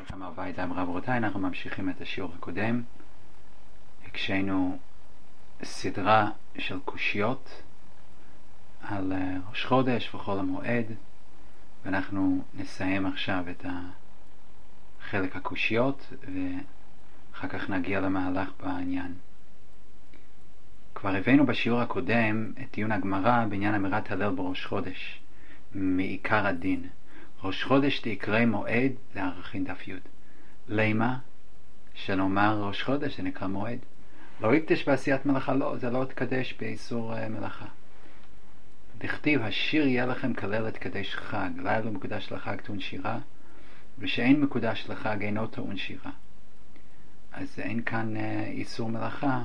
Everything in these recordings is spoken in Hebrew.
אמר וידאם רבותיי, אנחנו ממשיכים את השיעור הקודם. הקשינו סדרה של קושיות על ראש חודש וחול המועד, ואנחנו נסיים עכשיו את חלק הקושיות ואחר כך נגיע למהלך בעניין. כבר הבאנו בשיעור הקודם את דיון הגמרא בעניין אמירת הלל בראש חודש מעיקר הדין. ראש חודש תקרא מועד, זה ערכין דף י'. למה? שנאמר ראש חודש זה נקרא מועד. לא יקדש בעשיית מלאכה, לא, זה לא תקדש באיסור מלאכה. דכתיב השיר יהיה לכם כלל תקדש חג, לילה מקודש לחג טעון שירה, ושאין מקודש לחג אינו טעון שירה. אז אין כאן איסור מלאכה,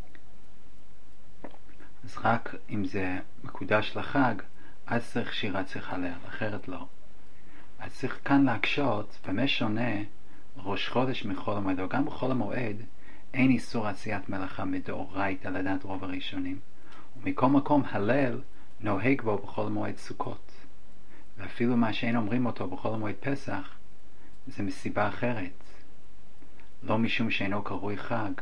אז רק אם זה מקודש לחג, אז צריך שירה, צריך הלל, אחרת לא. אז צריך כאן להקשות, במה שונה ראש חודש מחול המועד, או גם בחול המועד אין איסור עשיית מלאכה מדאורייתא לדעת רוב הראשונים, ומכל מקום הלל נוהג בו בחול המועד סוכות, ואפילו מה שאין אומרים אותו בחול המועד פסח זה מסיבה אחרת, לא משום שאינו קרוי חג.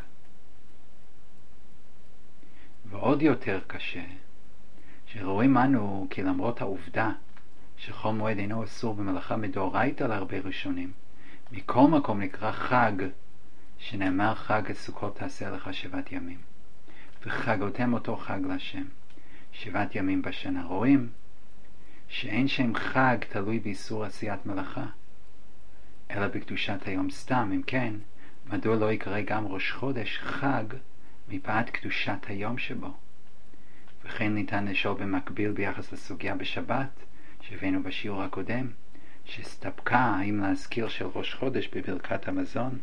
ועוד יותר קשה שרואים אנו כי למרות העובדה שחול מועד אינו אסור במלאכה מדאורייתא להרבה ראשונים, מכל מקום נקרא חג, שנאמר חג הסוכות תעשה לך 7 ימים, וחגותם אותו חג להשם 7 ימים בשנה. רואים שאין שם חג תלוי באיסור עשיית מלאכה אלא בקדושת היום סתם. אם כן, מדוע לא יקרא גם ראש חודש חג מפאת קדושת היום שבו? וכן ניתן לשאול במקביל ביחס לסוגיה בשבת שהבאנו בשיעור הקודם, שהסתפקה האם להזכיר של ראש חודש בברכת המזון,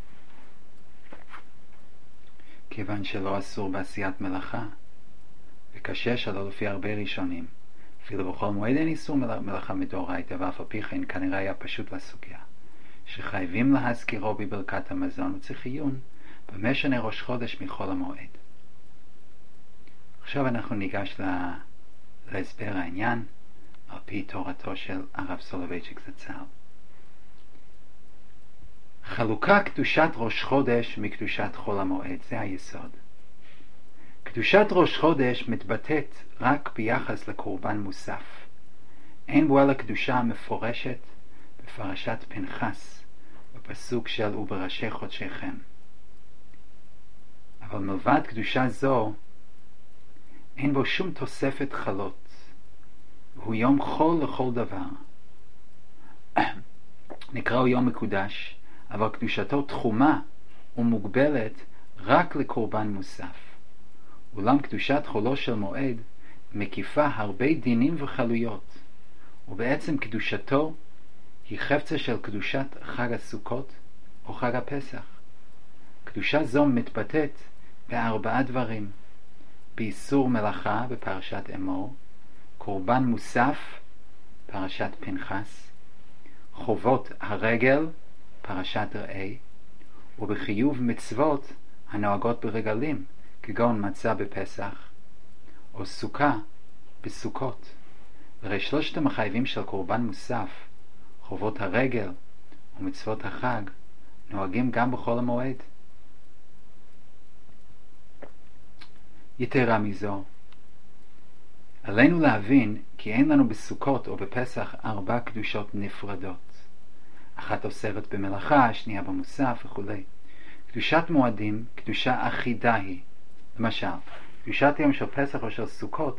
כיוון שלא אסור בעשיית מלאכה, וקשה שלא לפי הרבה ראשונים. אפילו בכל מועד אין איסור מלאכה מדאורייתא, ואף על פי כן כנראה היה פשוט לסוגיה שחייבים להזכירו בברכת המזון, וצריך עיון במה שונה ראש חודש מחול המועד. עכשיו אנחנו ניגש להסבר העניין על פי תורתו של הרב סולובייצ'יק זצ"ל. חלוקה קדושת ראש חודש מקדושת חול המועד, זה היסוד. קדושת ראש חודש מתבטאת רק ביחס לקורבן מוסף, אין בו אלא קדושה המפורשת בפרשת פנחס בפסוק של ובראשי חודשיכם. אבל מלבד קדושה זו אין בו שום תוספת חלות, והוא יום חול לכל דבר. נקראו יום מקודש, אבל קדושתו תחומה ומוגבלת רק לקורבן מוסף. אולם קדושת חולו של מועד מקיפה הרבה דינים וחלויות, ובעצם קדושתו היא חפצה של קדושת חג הסוכות או חג הפסח. קדושה זו מתבטאת ב4 דברים: באיסור מלאכה בפרשת אמור, קורבן מוסף פרשת פנחס, חובות הרגל פרשת ראה, ובחיוב מצוות הנוהגות ברגלים כגון מצה בפסח או סוכה בסוכות. הרי 3 המחייבים של קורבן מוסף, חובות הרגל ומצוות החג, נוהגים גם בחול המועד. יתרה מזו, עלינו להבין כי אין לנו בסוכות או בפסח 4 קדושות נפרדות, אחת אוסרת במלאכה, השנייה במוסף וכו'. קדושת מועדים, קדושה אחידה היא. למשל, קדושת יום של פסח או של סוכות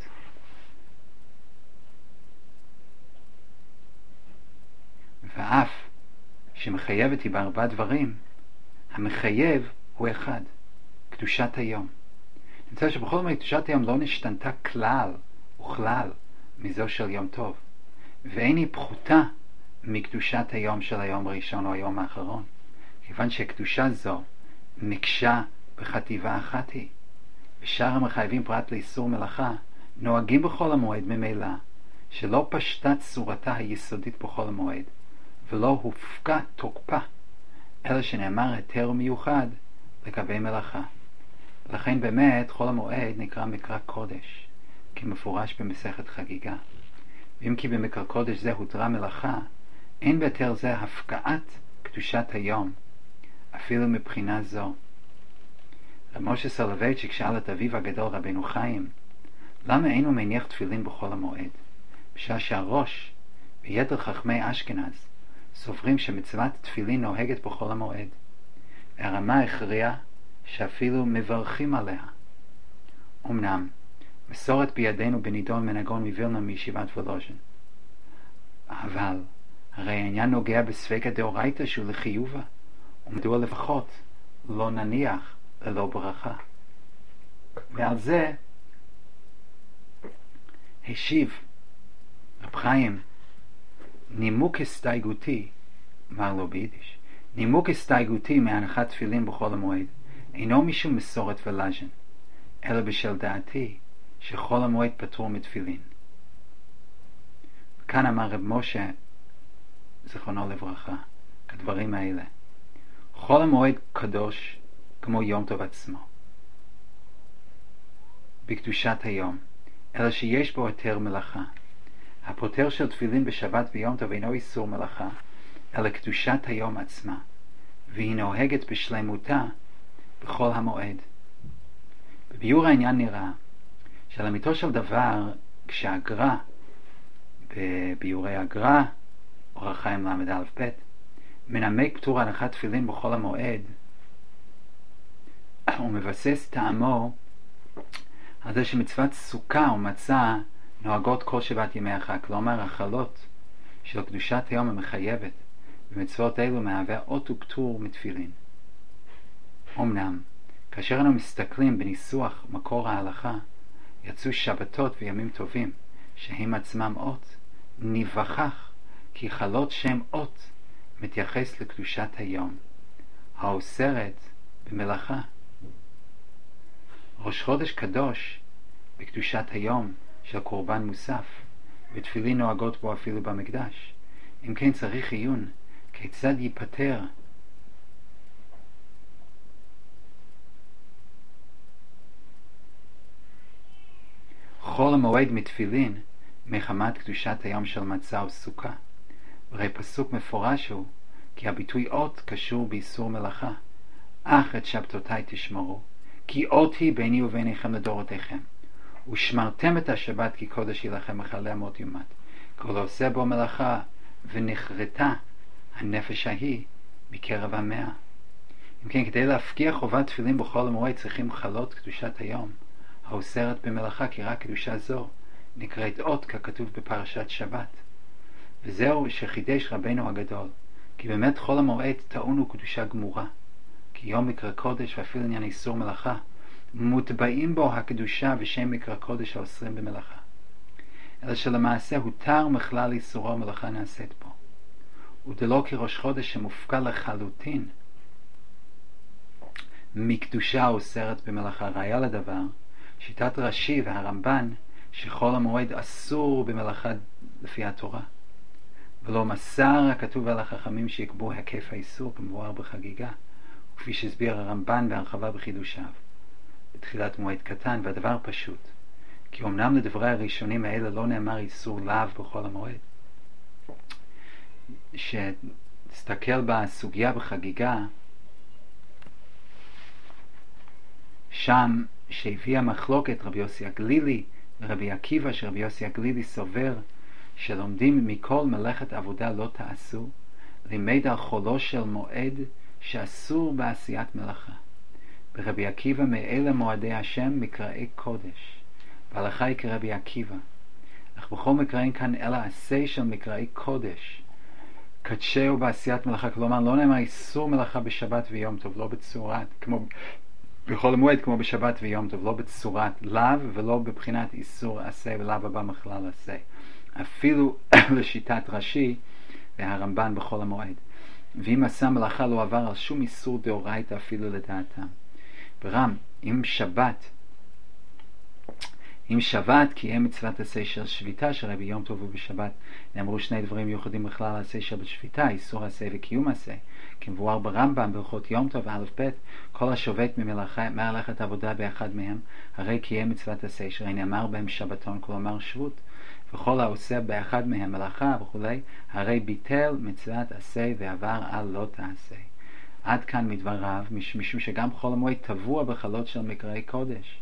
ואף שמחייבת היא ב4 דברים, המחייב הוא אחד, קדושת היום. נמצא שבכל זאת קדושת היום לא נשתנתה כלל וכלל מזו של יום טוב, ואין היא פחותה מקדושת היום של היום הראשון או היום האחרון, כיוון שקדושה זו מקשה בחטיבה אחת היא. ושאר המחייבים פרט לאיסור מלאכה נוהגים בחול המועד ממילא, שלא פשטה צורתה היסודית בחול המועד ולא הופקה תוקפה, אלא שנאמר היתר מיוחד לגבי מלאכה. לכן באמת חול המועד נקרא מקרא קודש, כמפורש במסכת חגיגה. ואם כי במקרא קודש זה הותרה מלאכה, אין בהיתר זה הפקעת לקדושת היום, אפילו מבחינה זו. רב משה סולובייצ'יק שאל את אביו הגדול רבנו חיים, למה אינו מניח תפילין בחול המועד? בשעה שהראש ויתר חכמי אשכנז סוברים שמצוות תפילין נוהגת בחול המועד. הרמה הכריע שאפילו מברכים עליה. אמנם מסורת בידינו בנידון מנגון מווילנה מישיבת וולוז'ין, אבל הרי העניין נוגע בספקא דאורייתא שהוא לחיובה, ומדוע לפחות לא נניח ללא ברכה. ועל זה השיב רב חיים, נימוק הסתייגותי, אמר לו ביידיש, נימוק הסתייגותי מהנחת תפילין בחול המועד אינו משום מסורת ולז'ן, אלא בשל דעתי שחול המועד פטור מתפילין. כאן אמר רב משה זכרונו לברכה כדברים האלה: חול המועד קדוש כמו יום טוב עצמו בקדושת היום, אלא שיש בו היתר מלאכה. הפוטר של תפילין בשבת ויום טוב אינו איסור מלאכה, אלא קדושת היום עצמה, והיא נוהגת בשלמותה בכל המועד. בביאור העניין נראה שעל אמיתו של דבר, כשהגר"א בביאורי הגר"א אור החיים ל"א ב' מנמק פטור הנחת תפילין בכל המועד, הוא מבסס טעמו על זה שמצוות סוכה ומצה נוהגות כל 7 ימי החג, כלומר החלות של קדושת היום המחייבת במצוות אלו מהווה אות ופטור מתפילין. אמנם כאשר אנו מסתכלים בניסוח מקור ההלכה, יצאו שבתות וימים טובים שהם עצמם אות, נבחך כי חלות שם אות מתייחס לקדושת היום האוסרת במלאכה. ראש חודש קדוש בקדושת היום של קורבן מוסף, ותפילין נוהגות בו אפילו במקדש. אם כן צריך עיון כיצד ייפטר חול המועד מתפילין מחמת קדושת היום של מצה וסוכה. הרי פסוק מפורש הוא כי הביטוי אות קשור באיסור מלאכה, אך את שבתותיי תשמרו, כי אות היא ביני וביניכם לדורותיכם, ושמרתם את השבת כי קודש היא לכם מחלל מות יומת, כל עושה בו מלאכה, ונחרטה הנפש ההיא מקרב המאה. אם כן, כדי להפקיע חובת תפילין בכל המועד צריכים חלות קדושת היום האוסרת במלאכה, כי רק קדושה זו נקראת אות ככתוב בפרשת שבת. וזהו שחידש רבנו הגדול, כי באמת חול המועד טעון הוא קדושה גמורה, כי יום מקרא קודש ואפילו עניין איסור מלאכה מוטבעים בו הקדושה ושם מקרא קודש האוסרים במלאכה, אלא שלמעשה הותר מכלל איסורו מלאכה נעשית בו, ודלא כראש חודש שמופקע לחלוטין מקדושה האוסרת במלאכה. ראיה לדבר שיטת רש"י והרמב"ן שחול המועד אסור במלאכה לפי התורה, ולא מסר הכתוב על החכמים שיקבעו היקף האיסור כמבואר בחגיגה, וכפי שהסביר הרמב"ן בהרחבה בחידושיו בתחילת מועד קטן. והדבר פשוט, כי אמנם לדברי הראשונים האלה לא נאמר איסור לאו בכל המועד. שתסתכל בסוגיה בחגיגה, שם שהביאה מחלוקת רבי יוסי הגלילי ורבי עקיבא, שרבי יוסי הגלילי סובר שלומדים מכל מלאכת עבודה לא תעשו, לימד על חולו של מועד שאסור בעשיית מלאכה. ברבי עקיבא מאלה מועדי השם מקראי קודש, והלכה היא כרבי עקיבא. אך בכל מקרה אין כאן אלא עשה של מקראי קודש קדשהו בעשיית מלאכה, כלומר לא נאמר איסור מלאכה בשבת ויום טוב, לא בצורת כמו בכל המועד כמו בשבת ויום טוב, לא בצורת לאו ולא בבחינת איסור עשה ולאו הבא מכלל עשה, אפילו לשיטת רש"י והרמב"ן בכל המועד. ואם עשה מלאכה לא עבר על שום איסור דאורייתא אפילו לדעתם. ברם, אם שבת כי הם מצוות עשה של שביתה, שהרי ביום טוב ובשבת נאמרו שני דברים מיוחדים בכלל עשה של בשביתה, איסור עשה וקיום עשה, כמבואר ברמב"ם בהלכות יום טוב א' ב', כל השובת ממלאכת עבודה באחד מהם הרי כי הם מצוות עשה, שהרי נאמר בהם שבתון, כלומר שבות, וכל העושה באחד מהם מלאכה וכולי, הרי ביטל מצוות עשה ועבר על לא תעשה. עד כאן מדבריו, משום שגם חול המועד טבוע בחלות של מקראי קודש.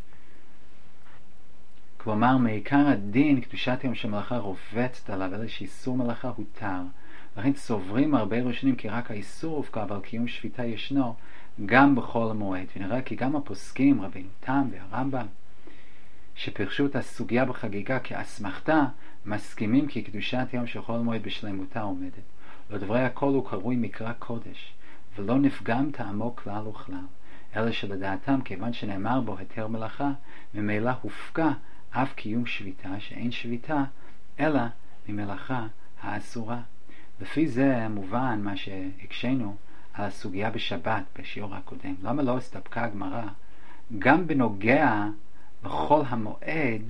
כלומר, מעיקר הדין, קדושת יום של מלאכה רובצת עליו, אלא שאיסור מלאכה הותר. לכן סוברים הרבה ראשונים כי רק האיסור הופקע, אבל קיום שביתה ישנו גם בחול המועד. ונראה כי גם הפוסקים, רבינו תם והרמב"ם, שפרשו את הסוגיה בחגיגה כאסמכתה, מסכימים כי קדושת יום של חול המועד בשלמותה עומדת. לדברי הכל הוא קרוי מקרא קודש, ולא נפגם טעמו כלל וכלל. אלא שלדעתם, כיוון שנאמר בו היתר מלאכה, ממילא הופקע אף קיום שביתה, שאין שביתה, אלא ממלאכה האסורה. לפי זה מובן מה שהקשינו על הסוגיה בשבת, בשיעור הקודם. למה לא הסתפקה הגמרא גם בנוגע לחול המועד?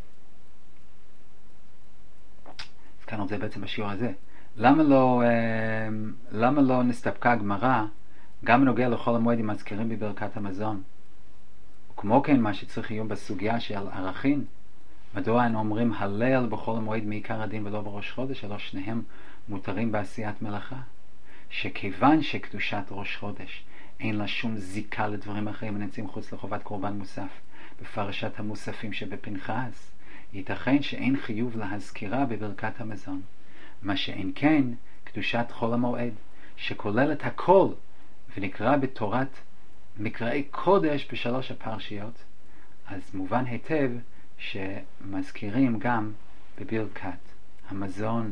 הזכרנו את זה בעצם בשיעור הזה. למה לא נסתפקה הגמרא גם בנוגע לחול המועד אם מזכירים בברכת המזון? כמו כן, מה שצריך עיון בסוגיה של ערכין, מדוע הם אומרים הלל בחול המועד מעיקר הדין ולא בראש חודש, אלא שניהם מותרים בעשיית מלאכה? שכיוון שקדושת ראש חודש אין לה שום זיקה לדברים אחרים הנמצאים חוץ לחובת קורבן מוסף בפרשת המוספים שבפנחס, ייתכן שאין חיוב להזכירה בברכת המזון. מה שאין כן קדושת חול המועד, שכוללת הכל ונקרא בתורת מקראי קודש בשלוש הפרשיות, אז מובן היטב שמזכירים גם בברכת המזון.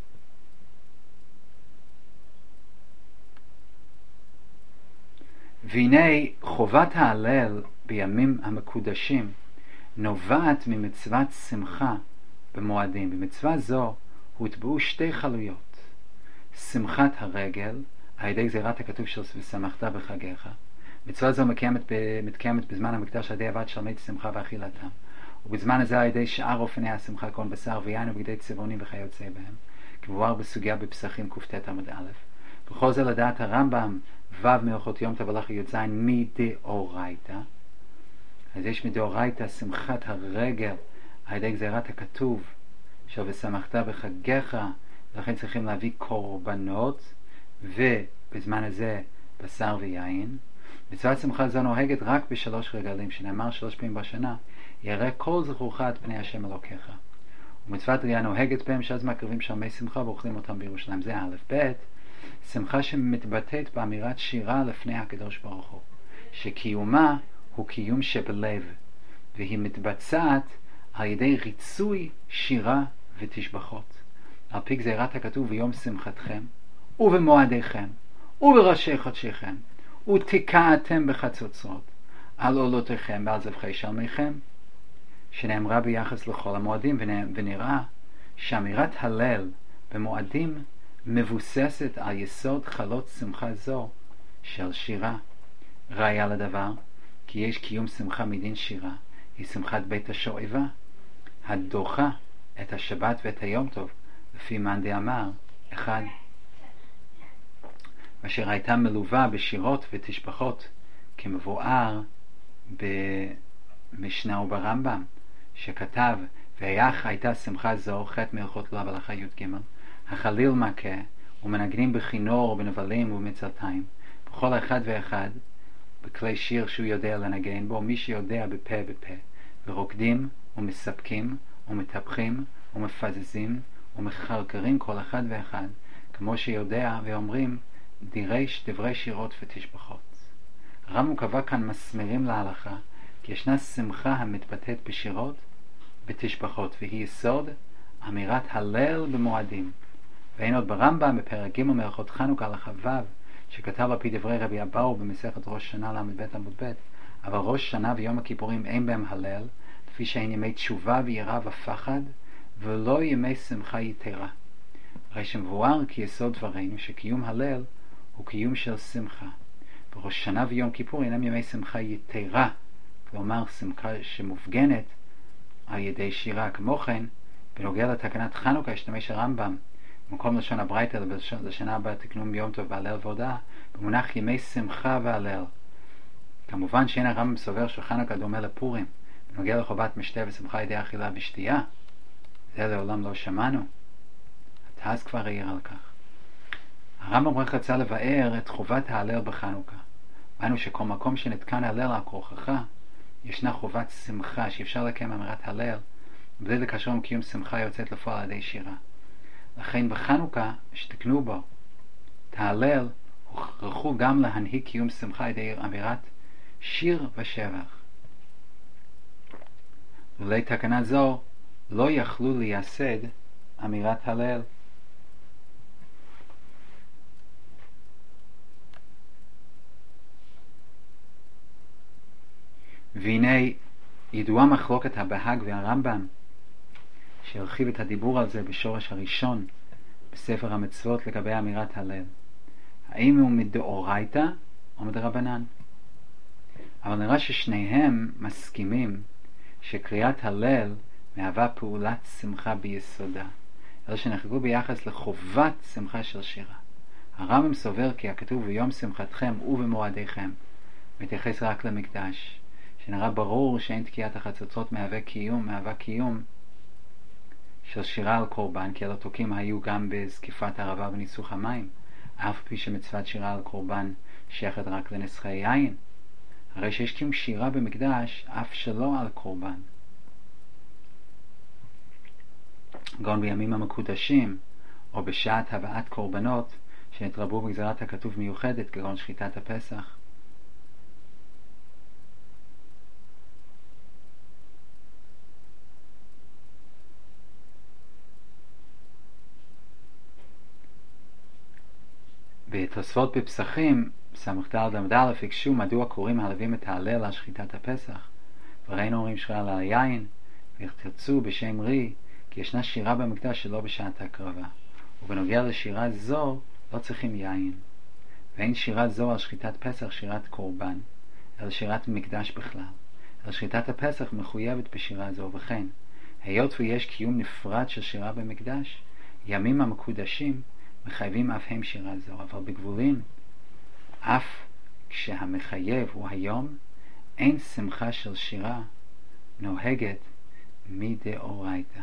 והנה חובת ההלל בימים המקודשים נובעת ממצוות שמחה במועדים. במצווה זו הוטבעו שתי חלויות: שמחת הרגל על ידי גזירת הכתוב של ושמחת בחגיך. מצווה זו מתקיימת בזמן המקדש על ידי הבאת שלמי שמחה ואכילתם, ובזמן הזה על ידי שאר אופני השמחה כגון בשר ויין ובגדי צבעונים וכיוצא בהם, כמבואר בסוגיה בפסחים קט עמוד א'. בכל זה לדעת הרמב"ם ו' מהלכות יום טוב הלכה י"ז מדאורייתא. אז יש מדאורייתא שמחת הרגל על ידי גזירת הכתוב של ושמחת בחגיך, ולכן צריכים להביא קורבנות, ובזמן הזה בשר ויין. מצוות שמחה זו נוהגת רק בשלוש רגלים, שנאמר 3 פעמים בשנה, יראה כל זכורך את פני השם אלוקיך. ומצוות ראייה נוהגת בהם שאז מקריבים שלמי שמחה ואוכלים אותם בירושלים. זה א'. ב', שמחה שמתבטאת באמירת שירה לפני הקדוש ברוך הוא, שקיומה הוא קיום שבלב, והיא מתבצעת על ידי ריצוי שירה ותשבחות, על פי גזירת הכתוב ביום שמחתכם ובמועדיכם ובראשי חודשיכם ותקעתם בחצוצרות על עולותיכם ועל זבחי שלמיכם, שנאמרה ביחס לכל המועדים. ונראה שאמירת הלל במועדים מבוססת על יסוד חלות שמחה זו של שירה. ראיה לדבר כי יש קיום שמחה מדין שירה היא שמחת בית השואבה, הדוחה את השבת ואת היום טוב, לפי מאן דאמר אחד, אשר הייתה מלווה בשירות ותשבחות, כמבואר במשנה וברמב"ם, שכתב ויח הייתה שמחה זו חטא מהלכות לולב הלכה י"ג, החליל מכה ומנגנים בכינור ובנבלים ובמצלתיים, בכל אחד ואחד בכלי שיר שהוא יודע לנגן בו, מי שיודע בפה בפה, ורוקדים ומספקים ומטפחים ומפזזים ומחרקרים כל אחד ואחד, כמו שיודע, ואומרים דברי שירות ותשבחות. הרמב"ם קבע כאן מסמרים להלכה כי ישנה שמחה המתבטאת בשירות בתשבחות, והיא יסוד אמירת הלל במועדים. ואין עוד ברמב"ם בפרק ג' מהלכות חנוכה הלכה ו', שכתב על פי דברי רבי אבאו במסכת ראש שנה ל"ב עמוד ב', אבל ראש שנה ויום הכיפורים אין בהם הלל, לפי שאין ימי תשובה ויראה ופחד, ולא ימי שמחה יתרה. הרי שמבואר כי יסוד דברינו שקיום הלל הוא קיום של שמחה. בראש שנה ויום כיפור אינם ימי שמחה יתרה, כלומר שמחה שמופגנת על ידי שירה. כמו כן, בנוגע לתקנת חנוכה השתמש הרמב"ם במקום לשון הברייתא לשנה הבאה תקנו מיום טוב והלל והודאה במונח ימי שמחה והלל. כמובן שאין הרמב"ם סובר שחנוכה דומה לפורים בנוגע לחובת משתה ושמחה ידי אכילה ושתייה, זה לעולם לא שמענו. התז כבר העיר על כך. הרמב"ם רק רצה לבאר את חובת ההלל בחנוכה. ראינו שכל מקום שנתקן הלל על כורכך, ישנה חובת שמחה שאפשר לקיים אמירת הלל, בלי לקשר עם קיום שמחה יוצאת לפועל על ידי שירה. לכן בחנוכה שתקנו בו את ההלל, הוכרחו גם להנהיג קיום שמחה על ידי אמירת שיר ושבח. לולא תקנה זו לא יכלו לייסד אמירת הלל. והנה ידועה מחלוקת הבהג והרמב"ם שהרחיב את הדיבור על זה בשורש הראשון בספר המצוות לגבי אמירת הלל. האם הוא מדאורייתא או מדרבנן? אבל נראה ששניהם מסכימים שקריאת הלל מהווה פעולת שמחה ביסודה, אלא שנחגו ביחס לחובת שמחה של שירה. הרמב"ם סובר כי הכתוב ביום שמחתכם ובמועדיכם מתייחס רק למקדש, שנראה ברור שאין תקיעת החצוצרות מהווה קיום של שירה על קורבן, כי הלתוקים היו גם בזקיפת ערבה וניסוך המים, אף פי שמצוות שירה על קורבן שייכת רק לנסחי יין. הרי שיש קיום שירה במקדש אף שלא על קורבן. גם בימים המקודשים או בשעת הבאת קורבנות שנתרבו בגזרת הכתוב מיוחדת כגון שחיטת הפסח. בתוספות בפסחים סמ"ד ל"א הקשו מדוע קוראים העלבים את ההלל על שחיטת הפסח, וראינו אומרים שירה על היין, ויחתרצו בשם רי כי ישנה שירה במקדש שלא בשעת הקרבה, ובנוגע לשירה זו לא צריכים יין, ואין שירה זו על שחיטת פסח שירת קורבן, אלא שירת מקדש בכלל, אלא שחיטת הפסח מחויבת בשירה זו. וכן היות ויש קיום נפרד של שירה במקדש, ימים המקודשים מחייבים אף הם שירה זו, אבל בגבולים אף כשהמחייב הוא היום, אין שמחה של שירה נוהגת מדאורייתא.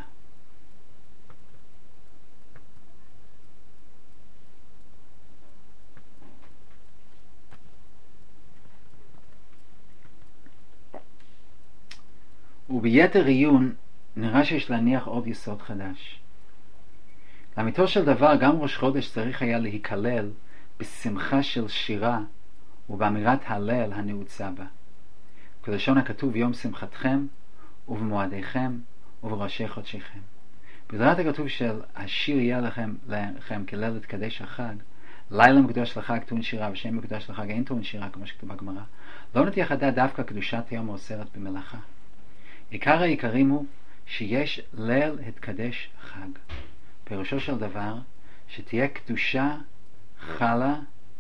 וביתר עיון נראה שיש להניח עוד יסוד חדש. לאמיתו של דבר גם ראש חודש צריך היה להיכלל בשמחה של שירה ובאמירת הלל הנעוצה בה, כלשון הכתוב יום שמחתכם ובמועדיכם ובראשי חודשיכם. בגזרת הכתוב של השיר יהיה לכם כליל להתקדש החג, לילה מקודש לחג טעון שירה ושם מקודש לחג אין טעון שירה, כמו שכתוב בגמרא, לא נתייחד דווקא קדושת היום האוסרת במלאכה. עיקר העיקרים הוא שיש ליל התקדש חג. פירושו של דבר שתהיה קדושה חלה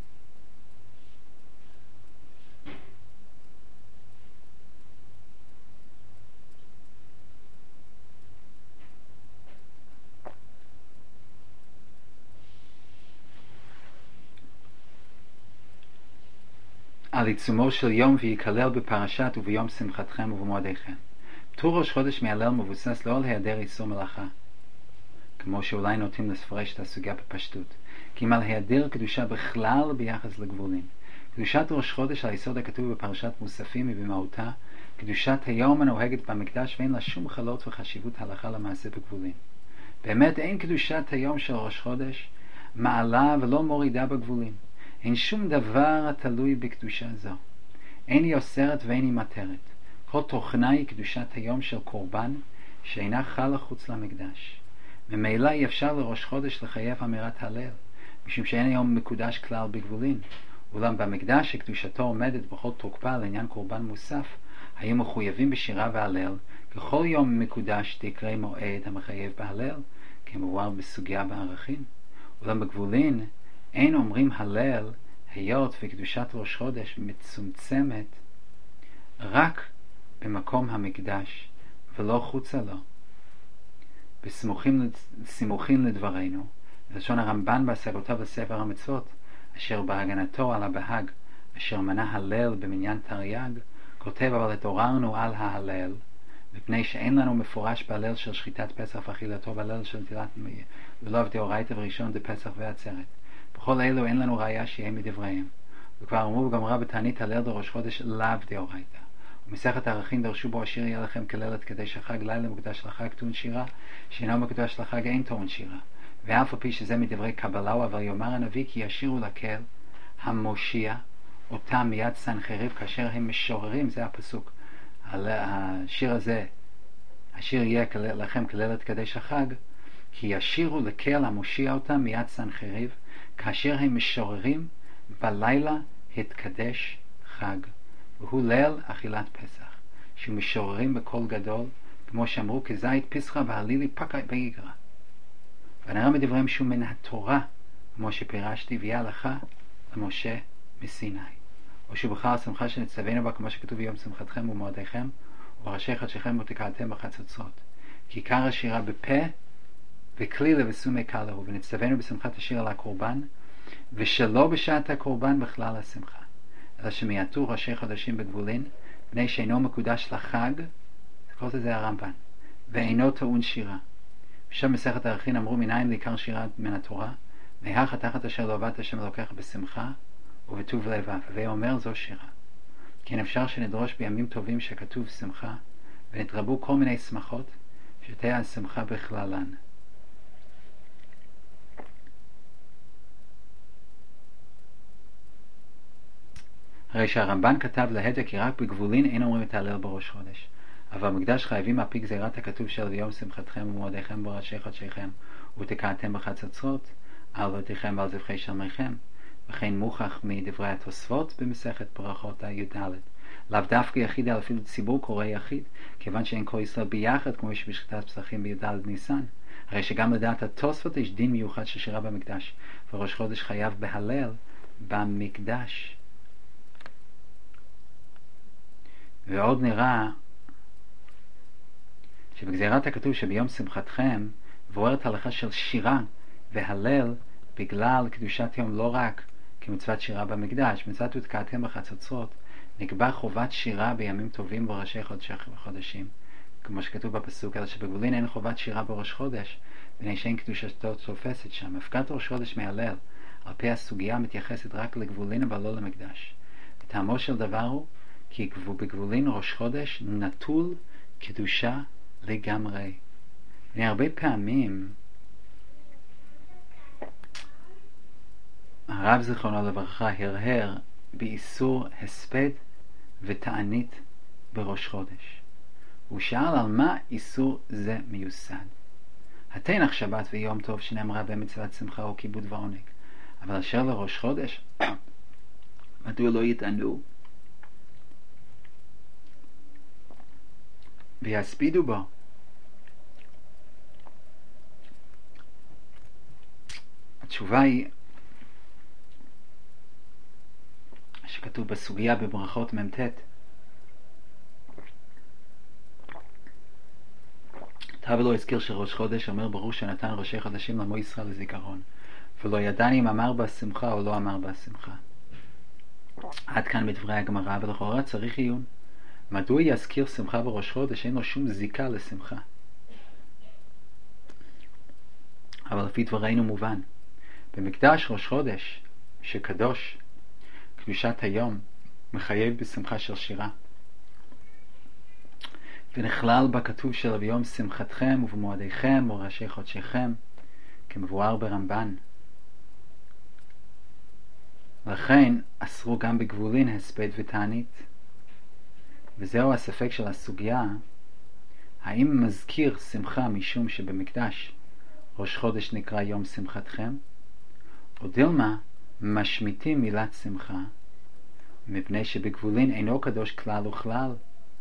על עיצומו של יום ויקלל בפרשת וביום שמחתכם ובמועדיכם. פטור ראש חודש מהלל מבוסס לא על היעדר איסור מלאכה, כמו שאולי נוטים לפרש את הסוגיה בפשטות, כי אם על היעדר קדושה בכלל ביחס לגבולים. קדושת ראש חודש על יסוד הכתוב בפרשת מוספים היא במהותה קדושת היום הנוהגת במקדש, ואין לה שום חלות וחשיבות הלכה למעשה בגבולים. באמת אין קדושת היום של ראש חודש מעלה ולא מורידה בגבולים. אין שום דבר התלוי בקדושה זו. אין היא אוסרת ואין היא מתרת. כל תוכנה היא קדושת היום של קורבן שאינה חלה חוץ למקדש. ממילא אי אפשר לראש חודש לחייב אמירת הלל, משום שאין היום מקודש כלל בגבולים. אולם במקדש שקדושתו עומדת בכל תוקפה לעניין קורבן מוסף, היו מחויבים בשירה והלל, ככל יום מקודש תקרא מועד המחייב בהלל, כמובן בסוגיה בערכים. אולם בגבולין אין אומרים הלל, היות וקדושת ראש חודש מצומצמת רק במקום המקדש ולא חוצה לו. בסמוכים לדברנו, לשון הרמב"ן בהשגותיו לספר המצוות, אשר בהגנתו על הבהג, אשר מנה הלל במניין תרי"ג, כותב אבל התעוררנו על ההלל, מפני שאין לנו מפורש בהלל של שחיטת פסח ואכילתו בהלל של נטילת לולב דאורייתא וראשון דפסח ועצרת. בכל אלו אין לנו ראיה שיהיה מדבריהם. וכבר אמרו בגמרא בתענית הלל דראש חודש לאו דאורייתא. ומסכת ערכין דרשו בו השיר יהיה לכם כללת כדי שהחג לילה מוקדש לחג טעון שירה, שאינו מקודש לחג אין טעון שירה. ואף על פי שזה מדברי קבלה, אבל יאמר הנביא כי ישירו לקהל המושיע אותם מיד סנחריב כאשר הם משוררים, זה הפסוק. השיר הזה, השיר יהיה לכם כללת קדש החג, כי ישירו לקהל המושיע אותם מיד סנחריב כאשר הם משוררים בלילה התקדש חג. והוא ליל אכילת פסח, שהוא משוררים בקול גדול, כמו שאמרו כזית פסחה והלילי פקע באיגרא. ונראה מדבריהם שהוא מן התורה, כמו שפירשתי, ויהיה הלכה למשה מסיני. או שהוא בכלל השמחה שנצטווינו בה, כמו שכתוב יום שמחתכם ומועדיכם, וראשי חדשיכם ותקעתם בחצוצרות. כי עיקר השירה בפה וכלי לבסומי קלהו, ונצטווינו בשמחת השיר על הקורבן, ושלא בשעת הקורבן בכלל השמחה, אלא שמייתו ראשי חדשים בגבולין, בני שאינו מקודש לחג, כל זה הרמב"ן, ואינו טעון שירה. ושם מסכת ערכין אמרו מניין לעיקר שירה מן התורה, מהך תחת אשר לא עבדת השם אלוקיך בשמחה ובטוב לבב, ואומר זו שירה. כן אפשר שנדרוש בימים טובים שכתוב שמחה, ונתרבו כל מיני שמחות, שתהיה השמחה בכללן. הרי שהרמב"ן כתב להדק כי רק בגבולין אין אומרים את ההלל בראש חודש. אבל במקדש חייבים על פי גזירת הכתוב של יום שמחתכם ומועדיכם בראשי חודשיכם ותקעתם בחצוצרות על בתיכם ועל זבחי שלמיכם, וכן מוכח מדברי התוספות במסכת ברכות הי"ד. לאו דווקא יחיד אלא אפילו ציבור קורא יחיד, כיוון שאין כל ישראל ביחד כמו יש בשחיטת פסחים בי"ד ניסן. הרי שגם לדעת התוספות יש דין מיוחד של שירה במקדש, וראש חודש חייב בהלל במקדש. ועוד נראה שבגזירת הכתוב שביום שמחתכם מבוארת הלכה של שירה והלל בגלל קדושת יום, לא רק כמצוות שירה במקדש. מצוות ותקעתם בחצוצרות נקבע חובת שירה בימים טובים בראשי חודשים, כמו שכתוב בפסוק, אלא שבגבולין אין חובת שירה בראש חודש, בני שאין קדושתו תופסת שם. הפקת ראש חודש מהלל על פי הסוגיה מתייחסת רק לגבולין אבל לא למקדש. וטעמו של דבר הוא כי בגבולין ראש חודש נטול קדושה לגמרי. הרבה פעמים הרב זיכרונו לברכה הרהר באיסור הספד ותענית בראש חודש. הוא שאל על מה איסור זה מיוסד. התנח שבת ויום טוב שנאמרה במצוות שמחה או כיבוד ועונג, אבל אשר לראש חודש מדוע לא יתענו ויספידו בו? התשובה היא שכתוב בסוגיה בברכות מ"ט, אתה ולא הזכיר שראש חודש אומר ברור שנתן ראשי חודשים לעמו ישראל לזיכרון, ולא ידעני אם אמר בשמחה או לא אמר בשמחה. עד כאן בדברי הגמרא, ולכאורה צריך עיון. מדוע יזכיר שמחה בראש חודש? אין לו שום זיקה לשמחה. אבל לפי דברינו מובן, במקדש ראש חודש שקדוש קדושת היום מחייב בשמחה של שירה, ונכלל בכתוב של ביום שמחתכם ובמועדיכם ובראשי חודשיכם כמבואר ברמב"ן. לכן אסרו גם בגבולין הספד ותענית. וזהו הספק של הסוגיה, האם מזכיר שמחה משום שבמקדש ראש חודש נקרא יום שמחתכם, או דילמה משמיטים מילת שמחה מפני שבגבולין אינו קדוש כלל וכלל,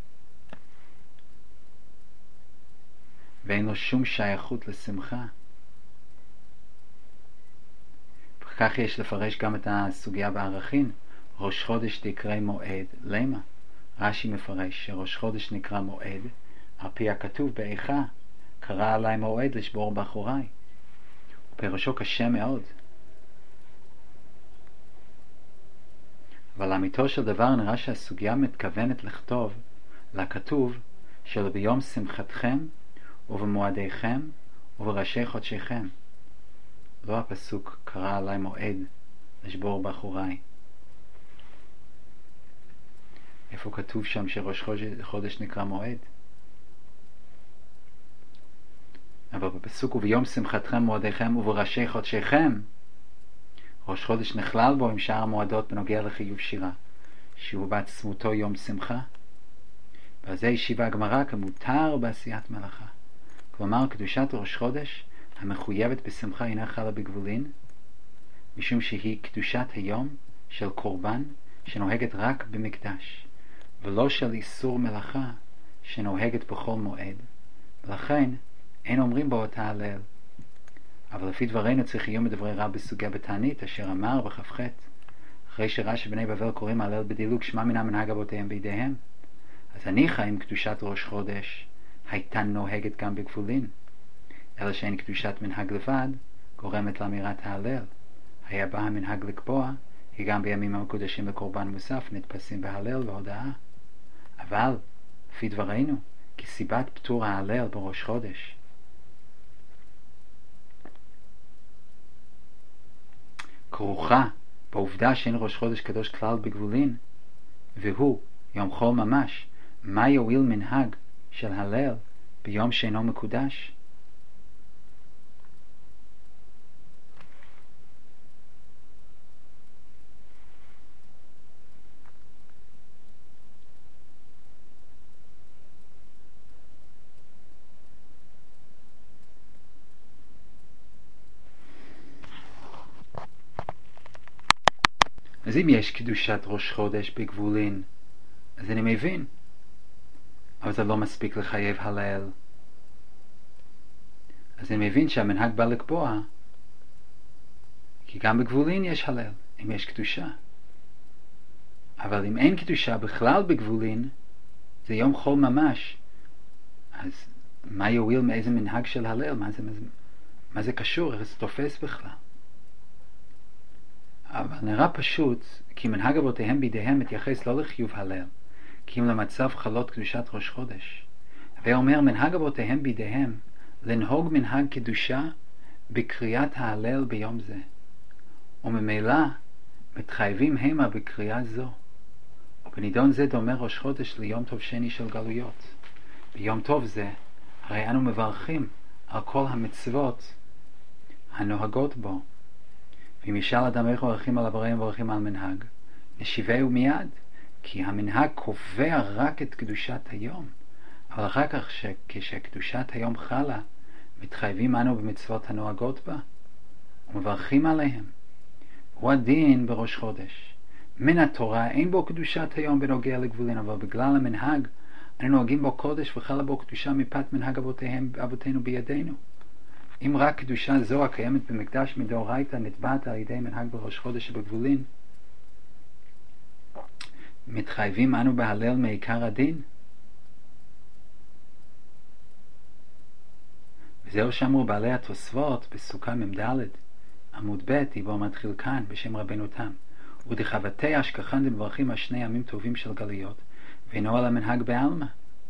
ואין לו שום שייכות לשמחה. וכך יש לפרש גם את הסוגיה בערכין, ראש חודש תקרא מועד. למה? רש"י מפרש שראש חודש נקרא מועד על פי הכתוב באיכה קרא עליי מועד לשבור באחוריי. פירושו קשה מאוד, אבל לאמיתו של דבר נראה שהסוגיה מתכוונת לכתוב לכתוב של ביום שמחתכם ובמועדיכם ובראשי חודשיכם. לא הפסוק קרא עלי מועד לשבור בחוריי. איפה כתוב שם שראש חודש נקרא מועד? אבל בפסוק וביום שמחתכם ומועדיכם ובראשי חודשיכם, ראש חודש נכלל בו עם שאר המועדות בנוגע לחיוב שירה, שהוא בעצמותו יום שמחה. ועל זה השיבה הגמרא כמותר בעשיית מלאכה. כלומר, קדושת ראש חודש המחויבת בשמחה אינה חלה בגבולין, משום שהיא קדושת היום של קורבן שנוהגת רק במקדש, ולא של איסור מלאכה שנוהגת בכל מועד, ולכן אין אומרים בו אותה הלל. אבל לפי דברינו צריך עיון בדברי רב בסוגיה בתענית, אשר אמר בכ"ח, אחרי שרש"י בני בבל קוראים הלל בדילוג שמע מן המנהג אבותיהם בידיהם, אז הניחא אם קדושת ראש חודש הייתה נוהגת גם בגבולין, אלא שאין קדושת מנהג לבד גורמת לאמירת ההלל. היה בה המנהג לקבוע כי גם בימים המקודשים לקורבן מוסף נתפסים בהלל והודאה. אבל לפי דברינו כי סיבת פטור ההלל בראש חודש כרוכה בעובדה שאין ראש חודש קדוש כלל בגבולין, והוא יום חול ממש, מה יועיל מנהג של הלל ביום שאינו מקודש? אז אם יש קדושת ראש חודש בגבולין, אז אני מבין, אבל זה לא מספיק לחייב הלל. אז אני מבין שהמנהג בא לקבוע כי גם בגבולין יש הלל, אם יש קדושה. אבל אם אין קדושה בכלל בגבולין, זה יום חול ממש, אז מה יועיל מאיזה מנהג של הלל? מה זה קשור? איך זה תופס בכלל? אבל נראה פשוט כי מנהג אבותיהם בידיהם מתייחס לא לחיוב הלל, כי אם למצב חלות קדושת ראש חודש. ואומר מנהג אבותיהם בידיהם לנהוג מנהג קדושה בקריאת ההלל ביום זה, וממילא מתחייבים המה בקריאה זו. ובנידון זה דומה ראש חודש ליום טוב שני של גלויות. ביום טוב זה הרי אנו מברכים על כל המצוות הנוהגות בו. ואם ישאל אדם איך מברכים על הבריאים מברכים על מנהג, נשיבהו מיד, כי המנהג קובע רק את קדושת היום. אבל אחר כך כשקדושת היום חלה, מתחייבים אנו במצוות הנוהגות בה ומברכים עליהם. הוא הדין בראש חודש. מן התורה אין בו קדושת היום בנוגע לגבולין, אבל בגלל המנהג אנו נוהגים בו קודש וחלה בו קדושה מפאת מנהג אבותינו בידינו. אם רק קדושה זו הקיימת במקדש מדאורייתא נטבעת על ידי מנהג בראש חודש שבגבולין, מתחייבים אנו בהלל מעיקר הדין. וזהו שאמרו בעלי התוספות בסוכה מ"ד עמוד ב', בו מתחיל כאן בשם רבנו תם, ודחבתי השכחן דמברכים על שני ימים טובים של גלויות, ואינו על המנהג בעלמא.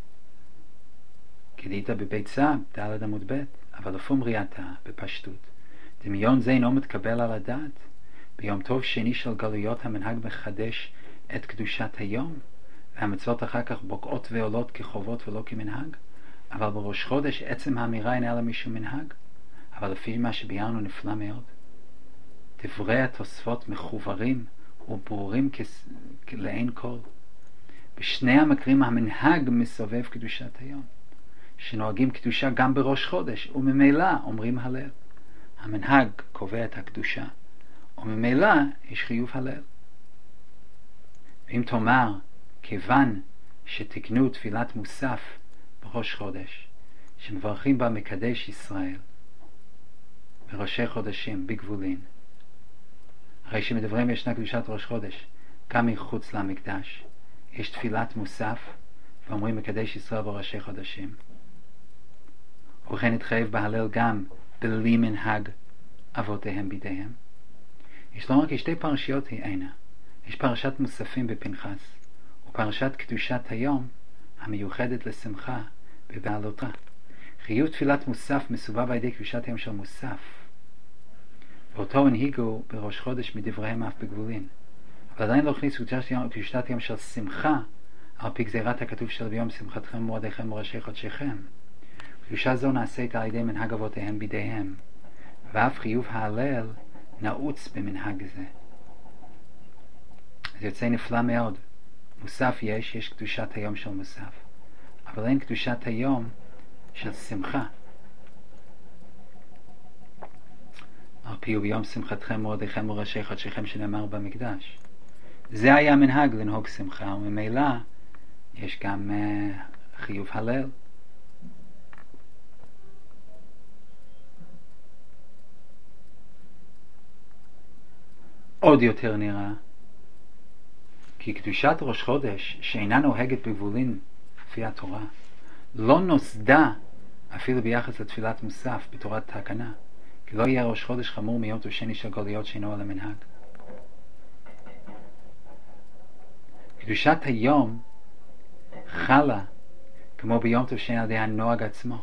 כדאית בביצה ד' עמוד ב', אבל לפום ראייתה בפשטות. דמיון זה אינו מתקבל על הדעת. ביום טוב שני של גלויות המנהג מחדש את קדושת היום, והמצוות אחר כך בוקעות ועולות כחובות ולא כמנהג. אבל בראש חודש עצם האמירה אינה לה משום מנהג. אבל לפי מה שביארנו נפלא מאוד. דברי התוספות מחוברים וברורים לאין כל. בשני המקרים המנהג מסובב קדושת היום, שנוהגים קדושה גם בראש חודש, וממילא אומרים הלל. המנהג קובע את הקדושה, וממילא יש חיוב הלל. ואם תאמר, כיוון שתקנו תפילת מוסף בראש חודש, שמברכים בה מקדש ישראל, בראשי חודשים, בגבולין, הרי שמדברים ישנה קדושת ראש חודש, גם מחוץ למקדש, יש תפילת מוסף, ואומרים מקדש ישראל בראשי חודשים. ובכן התחייב בהלל גם בלי מנהג אבותיהם בידיהם. יש לומר כי שתי פרשיות היא אינה. יש פרשת מוספים בפנחס, ופרשת קדושת היום המיוחדת לשמחה בבעלותה. חיות תפילת מוסף מסובב על ידי קדושת היום של מוסף, ואותו הנהיגו בראש חודש מדבריהם אף בגבולין, אבל עדיין לא הכניסו קדושת היום של שמחה על פי גזירת הכתוב של ביום שמחתכם מועדיכם וראשי חודשיכם. קדושה זו נעשית על ידי מנהג אבותיהם בידיהם, ואף חיוב ההלל נעוץ במנהג זה. זה יוצא נפלא מאוד. מוסף יש קדושת היום של מוסף, אבל אין קדושת היום של שמחה. על פי וביום שמחתכם מועדיכם וראשי חודשיכם שנאמר במקדש. זה היה מנהג לנהוג שמחה, וממילא יש גם חיוב הלל. עוד יותר נראה כי קדושת ראש חודש שאינה נוהגת בגבולין לפי התורה לא נוסדה אפילו ביחס לתפילת מוסף בתורת תקנה, כי לא יהיה ראש חודש חמור מיום טוב שני של גלויות שאינו על המנהג. קדושת היום חלה כמו ביום טוב שני על ידי הנוהג עצמו.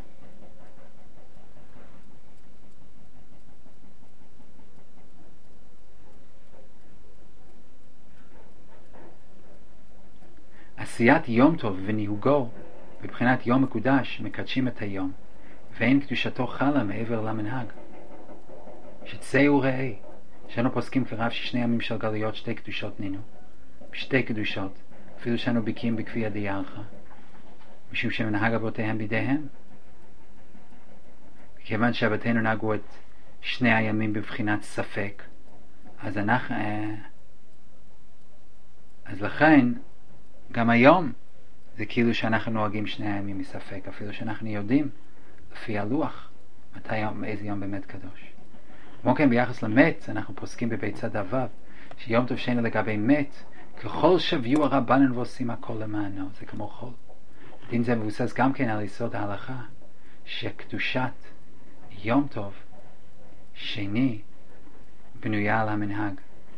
עשיית יום טוב וניהוגו בבחינת יום מקודש מקדשים את היום, ואין קדושתו חלה מעבר למנהג. שתצאו ראה שאנו פוסקים כרב ששני ימים של גלויות שתי קדושות נינו, בשתי קדושות אפילו שאנו בקיאים בכפי הדיירחה, משום שמנהג אבותיהם בידיהם. כיוון שאבותינו נהגו את שני הימים בבחינת ספק, אז לכן גם היום זה כאילו שאנחנו נוהגים שני הימים מספק, אפילו שאנחנו יודעים לפי הלוח איזה יום באמת קדוש. כמו כן ביחס למת אנחנו פוסקים בביצה דבב שיום טוב שני לגבי מת ככל שביו הרבנן ועושים הכל למענו, זה כמו חול. דין זה מבוסס גם כן על יסוד ההלכה שקדושת יום טוב שני בנויה על המנהג,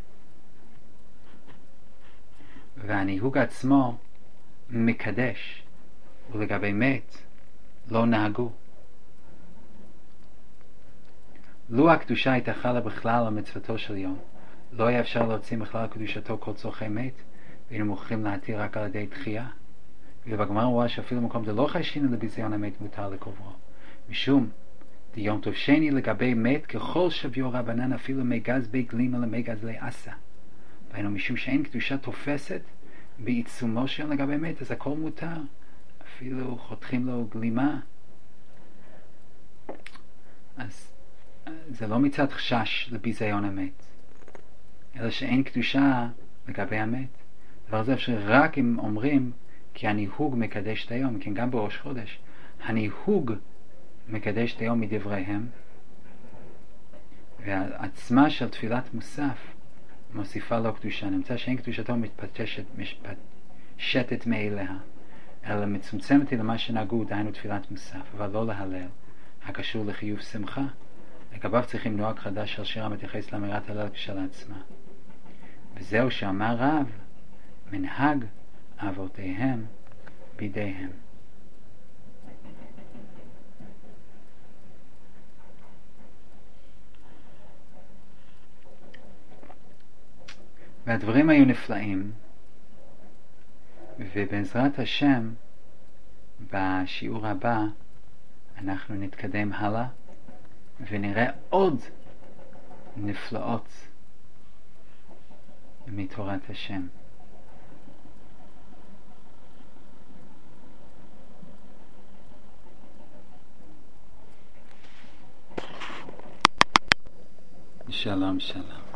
והניהוג עצמו מקדש, ולגבי מת לא נהגו. לו הקדושה הייתה חלה בכלל על מצוותו של יום, לא היה אפשר להוציא בכלל קדושתו כל צורכי מת, והיינו מוכרחים להתיר רק על ידי דחייה. ובגמרא רואה שאפילו מקום זה לא חיישינו לביזיון המת מותר לקוברו, משום דיום טוב שני לגבי מת ככל שביו רבנן אפילו מגז בי גלימה למי גזלי עשה, והיינו משום שאין קדושה תופסת בעיצומו של לגבי מת, אז הכל מותר, אפילו חותכים לו גלימה. אז זה לא מצד חשש לביזיון המת, אלא שאין קדושה לגבי המת. דבר זה אפשר רק אם אומרים כי הניהוג מקדש את היום, כי גם בראש חודש הניהוג מקדש את היום מדבריהם, והעצמה של תפילת מוסף מוסיפה לו קדושה. נמצא שאין קדושתו מתפשטת מאליה, אלא מצומצמת למה שנהגו, דהיינו תפילת מוסף, אבל לא להלל הקשור לחיוב שמחה. לגביו צריכים נוהג חדש של שיר המתייחס לאמירת הלל כשלעצמה, וזהו שאמר רב מנהג אבותיהם בידיהם. והדברים היו נפלאים, ובעזרת השם בשיעור הבא אנחנו נתקדם הלאה ונראה עוד נפלאות מתורת השם. שלום שלום.